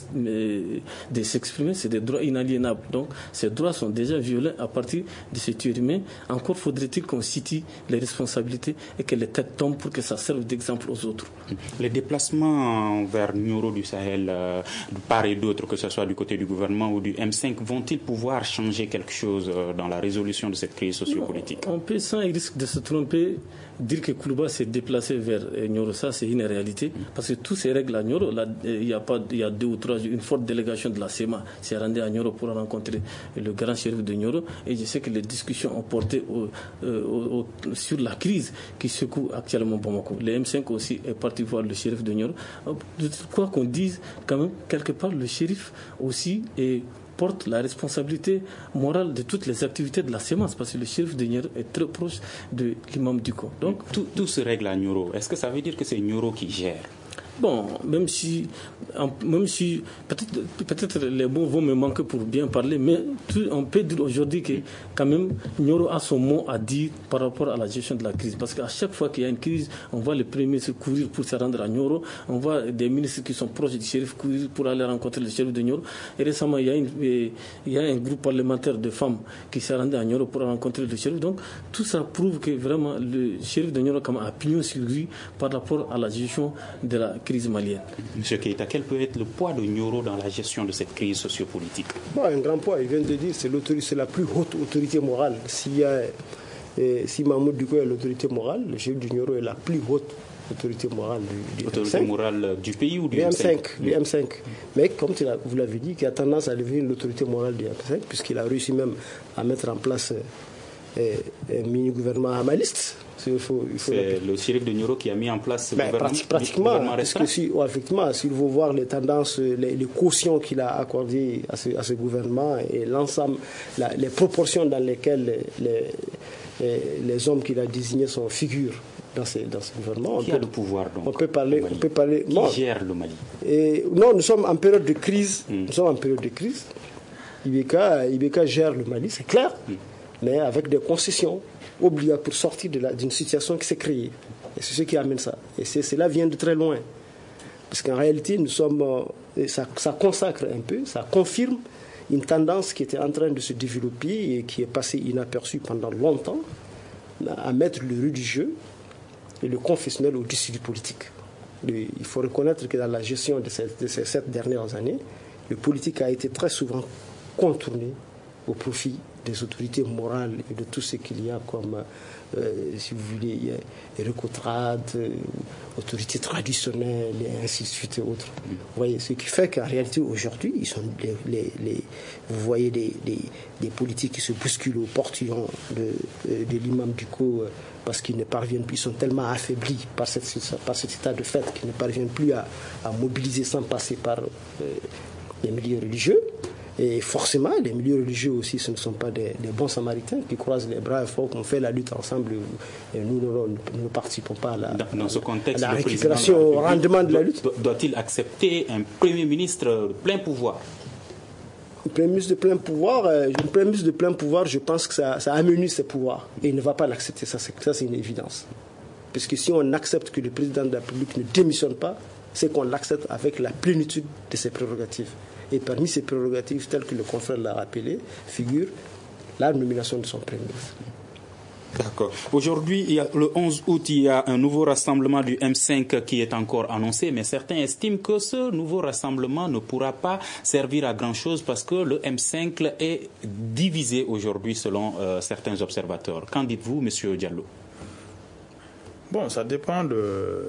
Speaker 5: de s'exprimer, c'est des droits inaliénables. Donc, ces droits sont déjà violés à partir de ce tuerie humain. Encore faudrait-il qu'on situe les responsabilités et que les têtes tombent pour que ça serve d'exemple aux autres.
Speaker 2: Les déplacements vers Nioro du Sahel, euh, de part et d'autre, que ce soit du côté du gouvernement ou du M cinq, vont-ils pouvoir changer quelque chose euh, dans la résolution de cette crise sociopolitique?
Speaker 5: On peut, sans risque de se tromper, dire que Koulouba s'est déplacé vers Nioro, ça c'est une réalité, parce que tous ces règles à Nioro, là, il y a pas, il y a deux ou trois, une forte délégation de la S E M A s'est rendue à Nioro pour rencontrer le grand shérif de Nioro, et je sais que les discussions ont porté au, au, au, sur la crise qui secoue actuellement Bamako. Le M cinq aussi est parti voir le shérif de Nioro. Quoi qu'on dise, quand même, quelque part, le shérif aussi est porte la responsabilité morale de toutes les activités de la sémence, parce que le shérif de Nioro est très proche de l'imam du camp. Donc,
Speaker 2: tout, tout se règle à Nioro. Est-ce que ça veut dire que c'est Nioro qui gère?
Speaker 5: Bon, même si, même si peut-être, peut-être les mots vont me manquer pour bien parler, mais tout, on peut dire aujourd'hui que quand même Nioro a son mot à dire par rapport à la gestion de la crise. Parce qu'à chaque fois qu'il y a une crise, on voit les premiers ministres courir pour se rendre à Nioro, on voit des ministres qui sont proches du shérif courir pour aller rencontrer le shérif de Nioro. Et récemment, il y a, une, il y a un groupe parlementaire de femmes qui s'est rendu à Nioro pour rencontrer le shérif. Donc tout ça prouve que vraiment le shérif de Nioro a pignon sur lui par rapport à la gestion de la crise malienne.
Speaker 2: Monsieur Keïta, quel peut être le poids de Nioro dans la gestion de cette crise sociopolitique?
Speaker 3: Bon, un grand poids, il vient de dire, c'est, c'est la plus haute autorité morale. S'il y a, eh, si Mahmoud Diko est l'autorité morale, le chef du Nioro est la plus haute autorité morale du, du
Speaker 2: autorité
Speaker 3: M cinq.
Speaker 2: Morale du pays ou du
Speaker 3: M cinq,
Speaker 2: M cinq?
Speaker 3: Du M cinq. Mais comme vous l'avez dit, qui a tendance à devenir l'autorité morale du M cinq, puisqu'il a réussi même à mettre en place eh, un mini-gouvernement amaliste. Il faut, il faut
Speaker 2: c'est le shérif de Nioro qui a mis en place ce
Speaker 3: ben,
Speaker 2: gouvernement,
Speaker 3: prati- pratiquement,
Speaker 2: gouvernement
Speaker 3: parce que si, ouais, effectivement, s'il faut voir les tendances, les, les cautions qu'il a accordées à ce, à ce gouvernement et l'ensemble, la, les proportions dans lesquelles les, les, les hommes qu'il a désignés sont figurent dans, ces, dans ce gouvernement.
Speaker 2: Qui
Speaker 3: on
Speaker 2: a
Speaker 3: peut,
Speaker 2: le pouvoir donc
Speaker 3: on peut parler, on peut parler.
Speaker 2: Qui
Speaker 3: non,
Speaker 2: gère le Mali?
Speaker 3: Et, non, nous sommes en période de crise.
Speaker 2: Mm.
Speaker 3: Nous sommes en période de crise. Ibeka, Ibeka gère le Mali, c'est clair, mm. mais avec des concessions obligatoires pour sortir de la, d'une situation qui s'est créée. Et c'est ce qui amène ça. Et c'est, cela vient de très loin. Parce qu'en réalité, nous sommes, ça, ça consacre un peu, ça confirme une tendance qui était en train de se développer et qui est passée inaperçue pendant longtemps, à mettre le religieux et le confessionnel au-dessus du politique. Le, il faut reconnaître que dans la gestion de ces, de ces sept dernières années, le politique a été très souvent contourné au profit des autorités morales et de tout ce qu'il y a comme, euh, si vous voulez, recotrade, euh, autorités traditionnelles et ainsi de suite et autres. Vous voyez, ce qui fait qu'en réalité aujourd'hui, ils sont les, les, les, vous voyez des, des, des politiques qui se bousculent au portillon de, de l'imam Diko parce qu'ils ne parviennent plus, ils sont tellement affaiblis par, cette, par cet état de fait qu'ils ne parviennent plus à, à mobiliser sans passer par euh, les milieux religieux. Et forcément, les milieux religieux aussi, ce ne sont pas des, des bons samaritains qui croisent les bras. Il faut qu'on fait la lutte ensemble. Et nous, nous, nous ne participons pas à la,
Speaker 2: dans, dans ce contexte,
Speaker 3: à la
Speaker 2: le
Speaker 3: récupération au rendement de la lutte.
Speaker 2: Doit-il accepter un Premier ministre de plein pouvoir?
Speaker 3: Un Premier ministre de plein pouvoir, euh, un Premier ministre de plein pouvoir, je pense que ça, ça amenuise ses pouvoirs. Et il ne va pas l'accepter, ça c'est, ça c'est une évidence. Parce que si on accepte que le président de la République ne démissionne pas, c'est qu'on l'accepte avec la plénitude de ses prérogatives. Et parmi ces prérogatives, telles que le confrère l'a rappelé, figure la nomination de son Premier ministre.
Speaker 2: D'accord. Aujourd'hui, il y a, le onze août, il y a un nouveau rassemblement du M cinq qui est encore annoncé, mais certains estiment que ce nouveau rassemblement ne pourra pas servir à grand-chose parce que le M cinq est divisé aujourd'hui selon euh, certains observateurs. Qu'en dites-vous, Monsieur Diallo?
Speaker 4: Bon, ça dépend de,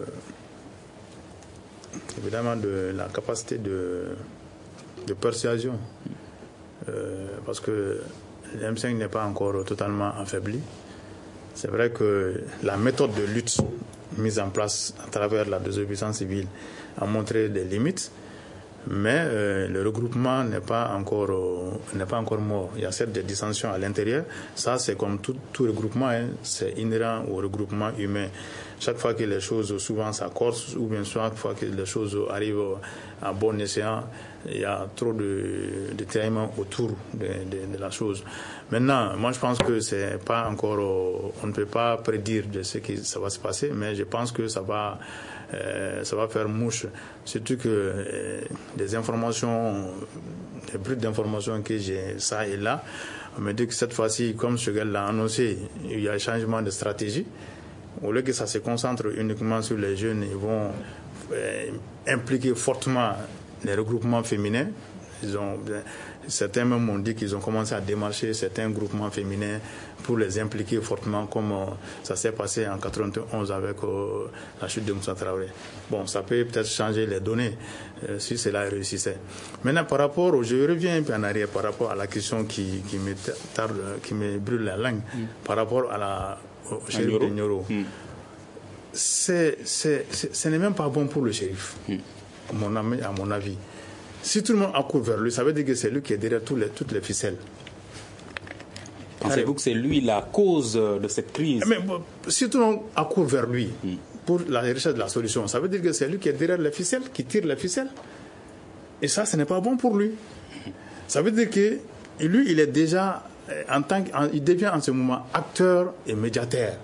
Speaker 4: évidemment de la capacité de, de persuasion. Euh, parce que le M cinq n'est pas encore totalement affaibli. C'est vrai que la méthode de lutte mise en place à travers la désobéissance civile a montré des limites, mais euh, le regroupement n'est pas encore euh, n'est pas encore mort. Il y a certes des dissensions à l'intérieur. Ça, c'est comme tout, tout regroupement, hein, c'est inhérent au regroupement humain. Chaque fois que les choses souvent s'accordent, ou bien chaque fois que les choses arrivent à bon escient. Il y a trop de, de terrain autour de, de, de la chose. Maintenant, moi je pense que c'est pas encore, on ne peut pas prédire de ce qui ça va se passer, mais je pense que ça va, euh, ça va faire mouche. Surtout que euh, des informations, des brutes d'informations que j'ai ça et là, on me dit que cette fois-ci, comme ce gars l'a annoncé, il y a un changement de stratégie. Au lieu que ça se concentre uniquement sur les jeunes, ils vont euh, impliquer fortement les regroupements féminins. Ils ont, certains même ont dit qu'ils ont commencé à démarcher certains groupements féminins pour les impliquer fortement, comme euh, ça s'est passé en quatre-vingt-onze avec euh, la chute de Moussa Traoré. Bon, ça peut peut-être changer les données euh, si cela réussissait. Maintenant, par rapport, au, je reviens un peu en arrière par rapport à la question qui, qui, me, tarde, qui me brûle la langue, mm. par rapport à la, au shérif de Nioro. Mm. C'est, c'est, c'est, ce n'est même pas bon pour le shérif. Mm. À mon, ami, à mon avis. Si tout le monde accourt vers lui, ça veut dire que c'est lui qui est derrière tous les, toutes les ficelles.
Speaker 2: Pensez-vous que c'est lui la cause de cette crise?
Speaker 4: Mais bon, si tout le monde accourt vers lui mm. pour la recherche de la solution, ça veut dire que c'est lui qui est derrière les ficelles, qui tire les ficelles. Et ça, ce n'est pas bon pour lui. Ça veut dire que lui, il est déjà, en tant que, il devient en ce moment acteur et médiateur.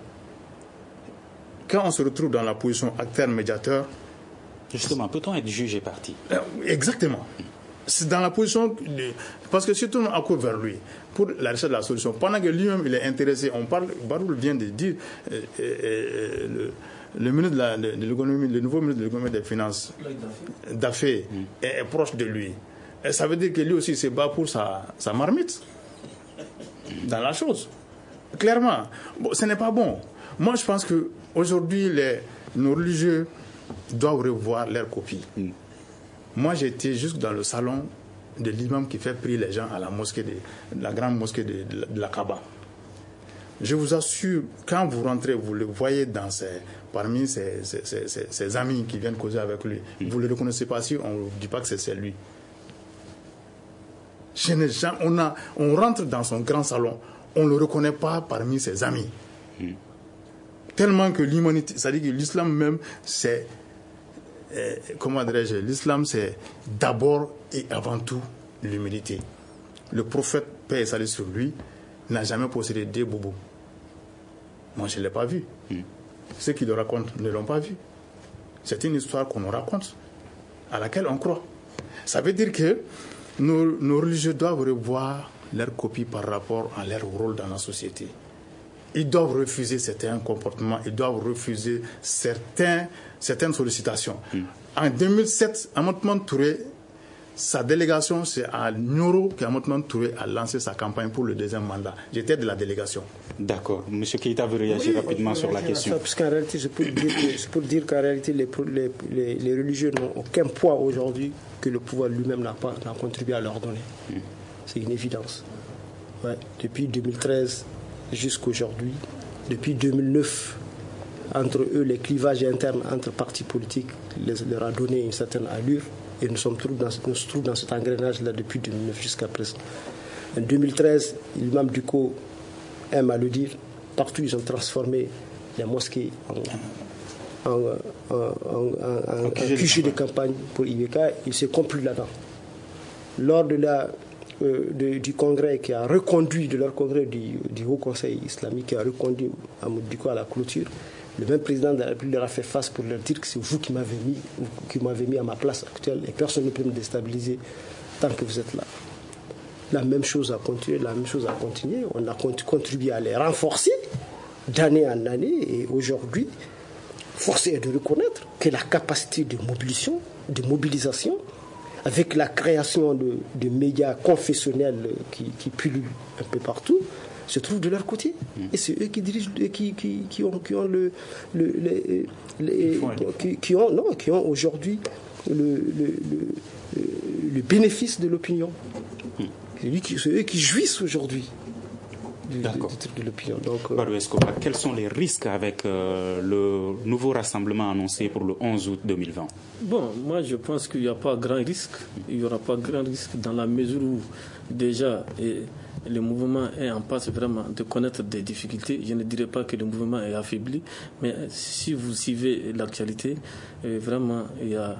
Speaker 4: Quand on se retrouve dans la position acteur-médiateur,
Speaker 2: justement, peut-on être jugé parti?
Speaker 4: Exactement. C'est dans la position de, parce que si tout le monde accourt vers lui pour la recherche de la solution, pendant que lui-même il est intéressé, on parle, Baroul vient de dire, euh, euh, le, le ministre de, la, de, de l'économie, le nouveau ministre de l'économie et des finances, Daffé, mm. est, est proche de lui. Et ça veut dire que lui aussi se bat pour sa, sa marmite dans la chose. Clairement, bon, ce n'est pas bon. Moi, je pense que aujourd'hui, les, nos religieux doivent revoir leur copie. Mm. Moi, j'étais juste dans le salon de l'imam qui fait prier les gens à la mosquée, de, de la grande mosquée de, de, de la Kaaba. Je vous assure, quand vous rentrez, vous le voyez dans ses, parmi ses, ses, ses, ses, ses amis qui viennent causer avec lui. Mm. Vous ne le reconnaissez pas si on ne dit pas que c'est lui. Je n'ai jamais, on, a, on rentre dans son grand salon, on ne le reconnaît pas parmi ses amis. Mm. Tellement que l'humanité, c'est-à-dire que l'islam même, c'est, euh, comment dirais-je, l'islam c'est d'abord et avant tout l'humilité. Le prophète, paix et salut sur lui, n'a jamais possédé deux bobos. Moi, je ne l'ai pas vu. Mm. Ceux qui le racontent ne l'ont pas vu. C'est une histoire qu'on nous raconte, à laquelle on croit. Ça veut dire que nos, nos religieux doivent revoir leur copie par rapport à leur rôle dans la société. Ils doivent refuser certains comportements, ils doivent refuser certains, certaines sollicitations. Mm. En deux mille sept, Amadou Touré, sa délégation, c'est à Nioro qu'Amadou Touré a lancé sa campagne pour le deuxième mandat. J'étais de la délégation.
Speaker 2: D'accord. Monsieur Keïta veut réagir oui, rapidement sur la question.
Speaker 3: Parce qu'en réalité, c'est pour dire, c'est pour dire qu'en réalité, les, les, les, les religieux n'ont aucun poids aujourd'hui que le pouvoir lui-même n'a pas n'a contribué à leur donner. Mm. C'est une évidence. Ouais. Depuis deux mille treize jusqu'aujourd'hui, depuis deux mille neuf, entre eux, les clivages internes entre partis politiques les, leur a donné une certaine allure et nous sommes trouvés dans, nous se trouvons dans cet engrenage-là depuis deux mille neuf jusqu'à présent. En deux mille treize, l'imam Ducos aime à le dire, partout ils ont transformé les mosquées en, en, en, en, en, en Q G de campagne pour I B K, il s'est compris là-dedans. Lors de la Euh, de, du congrès qui a reconduit, de leur congrès du, du Haut Conseil islamique qui a reconduit Amadou Diko à la clôture, le même président de la République leur a fait face pour leur dire que c'est vous qui m'avez mis, qui m'avez mis à ma place actuelle et personne ne peut me déstabiliser tant que vous êtes là. La même chose a continué, la même chose a continué. On a contribué à les renforcer d'année en année et aujourd'hui, force est de reconnaître que la capacité de mobilisation, de mobilisation avec la création de, de médias confessionnels qui, qui pullulent un peu partout, se trouve de leur côté. Mmh. Et c'est eux qui dirigent, qui, qui, qui ont, qui ont le, le les, les, qui, qui ont, non, qui ont aujourd'hui le, le, le, le bénéfice de l'opinion. Mmh. C'est, c'est eux qui jouissent aujourd'hui du,
Speaker 2: D'accord.
Speaker 3: de, de l'opinion. Donc,
Speaker 2: Barou Escobar, quels sont les risques avec euh, le nouveau rassemblement annoncé pour le onze août deux mille vingt?
Speaker 5: Bon, moi je pense qu'il n'y a pas grand risque. Il n'y aura pas grand risque dans la mesure où déjà et, le mouvement est en passe vraiment de connaître des difficultés. Je ne dirais pas que le mouvement est affaibli, mais si vous suivez l'actualité, vraiment il y a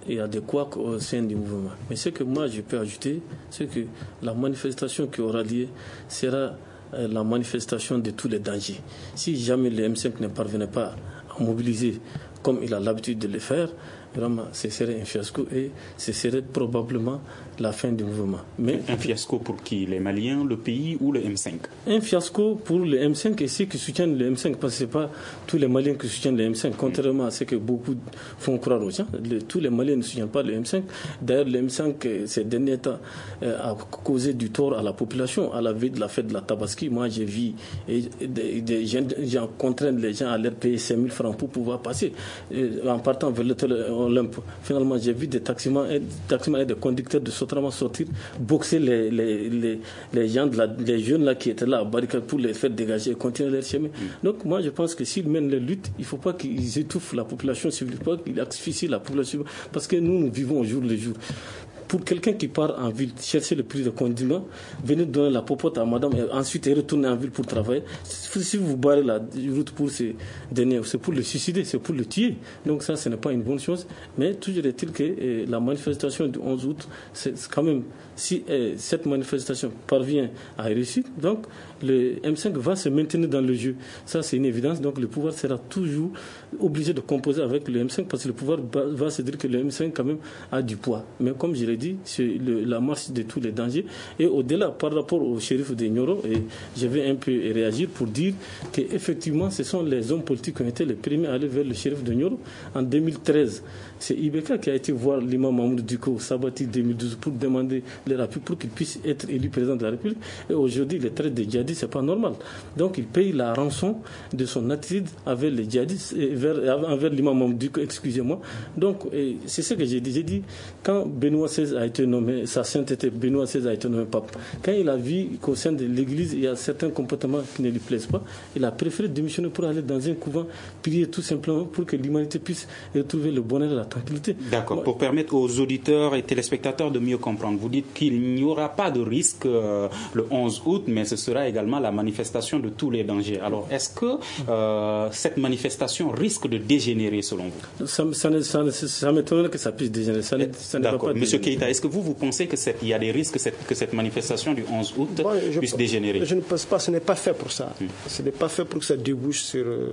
Speaker 5: il y a des couacs au sein du mouvement. Mais ce que moi je peux ajouter, c'est que la manifestation qui aura lieu sera la manifestation de tous les dangers. Si jamais le M cinq ne parvenait pas à mobiliser comme il a l'habitude de le faire, vraiment, ce serait un fiasco et ce serait probablement la fin du mouvement.
Speaker 2: Mais un fiasco pour qui? Les Maliens, le pays ou le M cinq? Un
Speaker 5: fiasco pour le M cinq et ceux qui soutiennent le M cinq, parce que ce n'est pas tous les Maliens qui soutiennent le M cinq, contrairement à ce que beaucoup font croire aux gens. Le, tous les Maliens ne soutiennent pas le M cinq. D'ailleurs, le M cinq, ces derniers temps, euh, a causé du tort à la population. À la veille de la fête de la Tabaski, moi j'ai vu et, et, des, des gens, gens contraindre les gens à leur payer cinq mille francs pour pouvoir passer. Et, en partant vers l'hôtel Olympe, finalement j'ai vu des taximans et, taximans et des conducteurs de Sotrama sortir, boxer les, les, les, les gens, de la, les jeunes là qui étaient là à barricade pour les faire dégager et continuer leur chemin. Mm. Donc moi je pense que s'ils mènent les luttes, il ne faut pas qu'ils étouffent la population civile, il ne faut pas qu'ils asphyxient la population civile, parce que nous, nous vivons au jour le jour. Pour quelqu'un qui part en ville chercher le prix de condiments, venir donner la popote à madame et ensuite retourner en ville pour travailler, si vous barrez la route pour ces derniers, c'est pour le suicider, c'est pour le tuer. Donc ça, ce n'est pas une bonne chose. Mais toujours est-il que eh, la manifestation du onze août, c'est quand même, si eh, cette manifestation parvient à réussir, donc le M cinq va se maintenir dans le jeu. Ça, c'est une évidence. Donc le pouvoir sera toujours obligé de composer avec le M cinq parce que le pouvoir va se dire que le M cinq quand même a du poids. Mais comme je l'ai dit, c'est le, la marche de tous les dangers. Et au-delà, par rapport au shérif de Nioro, et je vais un peu réagir pour dire qu'effectivement, ce sont les hommes politiques qui ont été les premiers à aller vers le shérif de Nioro. En deux mille treize, c'est I B K qui a été voir l'imam Mahmoud Diko, Sabati deux mille douze, pour demander leur appui pour qu'il puisse être élu président de la République. Et aujourd'hui, les traites des djihadistes, c'est pas normal. Donc, il paye la rançon de son attitude avec les djihadistes, et vers, envers l'imam Mahmoud Diko, excusez-moi. Donc, c'est ce que j'ai dit. J'ai dit, quand Benoît seize a été nommé, sa sainteté, Benoît seize a été nommé pape, quand il a vu qu'au sein de l'église, il y a certains comportements qui ne lui plaisent pas, il a préféré démissionner pour aller dans un couvent, prier tout simplement pour que l'humanité puisse retrouver le bonheur et la tranquillité.
Speaker 2: D'accord. Pour permettre aux auditeurs et téléspectateurs de mieux comprendre, vous dites qu'il n'y aura pas de risque euh, le onze août, mais ce sera également la manifestation de tous les dangers. Alors, est-ce que euh, cette manifestation risque de dégénérer selon vous?
Speaker 5: Ça, ça, ça, ça, ça m'étonnerait que ça puisse dégénérer. Ça, ça
Speaker 2: D'accord.
Speaker 5: Pas
Speaker 2: Monsieur Keïta, est-ce que vous, vous pensez qu'il y a des risques que cette, que cette manifestation du onze août bon, je, puisse dégénérer?
Speaker 3: Je ne pense pas, ce n'est pas fait pour ça. Hum. Ce n'est pas fait pour que ça débouche sur, euh,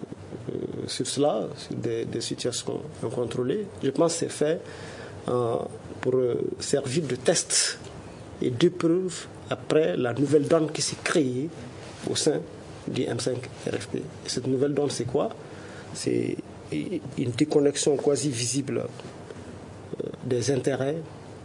Speaker 3: sur cela, sur des, des situations incontrôlées. Je pense que c'est fait euh, pour euh, servir de test et d'épreuve après la nouvelle donne qui s'est créée au sein du M cinq R F P. Et cette nouvelle donne, c'est quoi? C'est une déconnexion quasi visible euh, des intérêts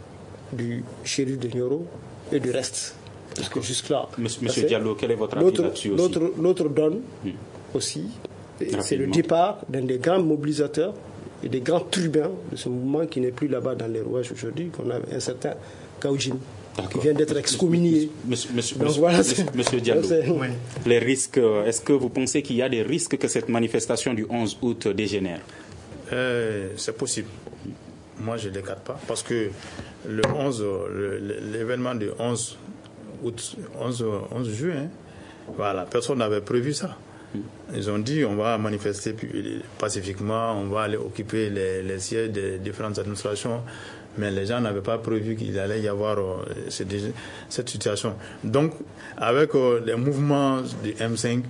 Speaker 3: du shérif de Nioro et du reste. Parce que jusque-là...
Speaker 2: Monsieur, monsieur Diallo, quel est votre avis là-dessus aussi?
Speaker 3: L'autre, l'autre donne hmm. aussi, c'est le départ d'un des grands mobilisateurs et des grands tribuns de ce mouvement qui n'est plus là-bas dans les rouages aujourd'hui, qu'on a un certain Kaoujin, qui vient d'être excommunié.
Speaker 2: Monsieur, monsieur, Donc, monsieur, voilà, monsieur, monsieur Diallo, oui. Les risques, est-ce que vous pensez qu'il y a des risques que cette manifestation du onze août dégénère?
Speaker 4: euh, C'est possible. Moi, je ne l'écarte pas, parce que le onze, l'événement du onze août, onze, onze juin, voilà, personne n'avait prévu ça. Ils ont dit on va manifester pacifiquement, on va aller occuper les, les sièges des différentes administrations, mais les gens n'avaient pas prévu qu'il allait y avoir euh, cette situation. Donc, avec euh, les mouvements du M cinq,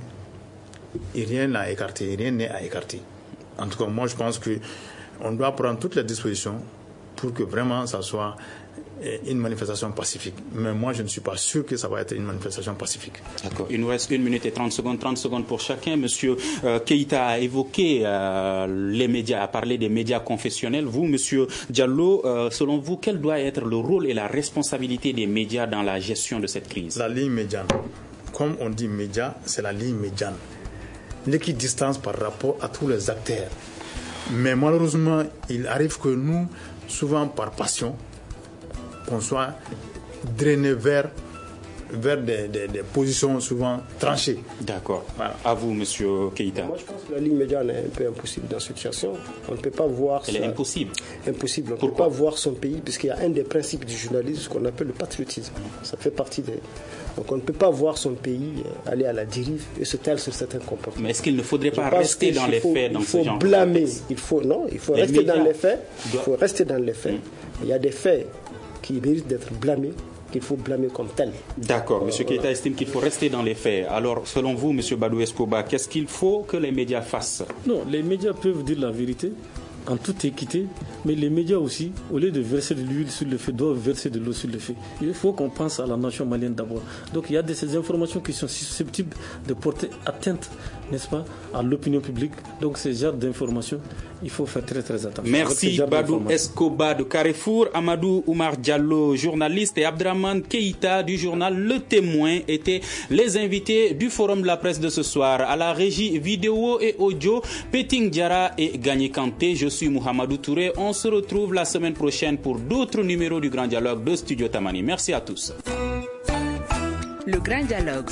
Speaker 4: rien n'a écarté, rien n'est à écarter. En tout cas, moi, je pense qu'on doit prendre toutes les dispositions pour que vraiment ça soit une manifestation pacifique. Mais moi, je ne suis pas sûr que ça va être une manifestation pacifique.
Speaker 2: D'accord. Il nous reste une minute et trente secondes, trente secondes pour chacun. Monsieur euh, Keïta a évoqué euh, les médias, a parlé des médias confessionnels. Vous, Monsieur Diallo, euh, selon vous, quel doit être le rôle et la responsabilité des médias dans la gestion de cette crise?
Speaker 4: La ligne médiane. Comme on dit média, c'est la ligne médiane. L'équidistance par rapport à tous les acteurs. Mais malheureusement, il arrive que nous, souvent par passion, qu'on soit drainé vers vers des, des, des positions souvent tranchées.
Speaker 2: D'accord. Voilà. À vous, monsieur Keïta.
Speaker 3: Moi, je pense que la ligne médiane est un peu impossible dans cette situation. On ne peut pas voir...
Speaker 2: Elle
Speaker 3: ça...
Speaker 2: est impossible.
Speaker 3: Impossible. On ne peut
Speaker 2: Pourquoi?
Speaker 3: pas voir son pays, puisqu'il y a un des principes du journalisme qu'on appelle le patriotisme. Ça fait partie des... Donc on ne peut pas voir son pays aller à la dérive et se taire sur certains comportements.
Speaker 2: Mais est-ce qu'il ne faudrait pas
Speaker 3: Je
Speaker 2: rester dans les
Speaker 3: faut,
Speaker 2: faits dans
Speaker 3: il
Speaker 2: ce
Speaker 3: faut
Speaker 2: genre
Speaker 3: blâmer. Il faut non, il faut
Speaker 2: les
Speaker 3: rester dans les faits.
Speaker 2: doivent...
Speaker 3: Il faut rester dans les faits. Mmh. Il y a des faits qui méritent d'être blâmés, qu'il faut blâmer comme tels.
Speaker 2: D'accord. Monsieur Keïta voilà. estime qu'il faut rester dans les faits. Alors, selon vous, Monsieur Badou Escoba, qu'est-ce qu'il faut que les médias fassent?
Speaker 5: Non, les médias peuvent dire la vérité en toute équité, mais les médias aussi, au lieu de verser de l'huile sur le feu, doivent verser de l'eau sur le feu. Il faut qu'on pense à la nation malienne d'abord. Donc il y a de ces informations qui sont susceptibles de porter atteinte, n'est-ce pas, à l'opinion publique. Donc ces genres d'informations, il faut faire très très attention.
Speaker 2: Merci Badou Escoba de Carrefour, Amadou Oumar Diallo, journaliste, et Abdraman Keïta du journal Le Témoin étaient les invités du Forum de la presse de ce soir. À la régie vidéo et audio, Peting Diara et Gagné Kanté. Je suis Mohamedou Touré. On se retrouve la semaine prochaine pour d'autres numéros du Grand Dialogue de Studio Tamani. Merci à tous.
Speaker 1: Le Grand Dialogue.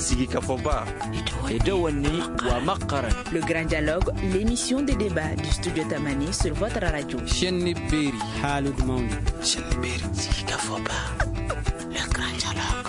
Speaker 1: Le Grand Dialogue, l'émission des débats du Studio Tamani sur votre radio. Le Grand Dialogue.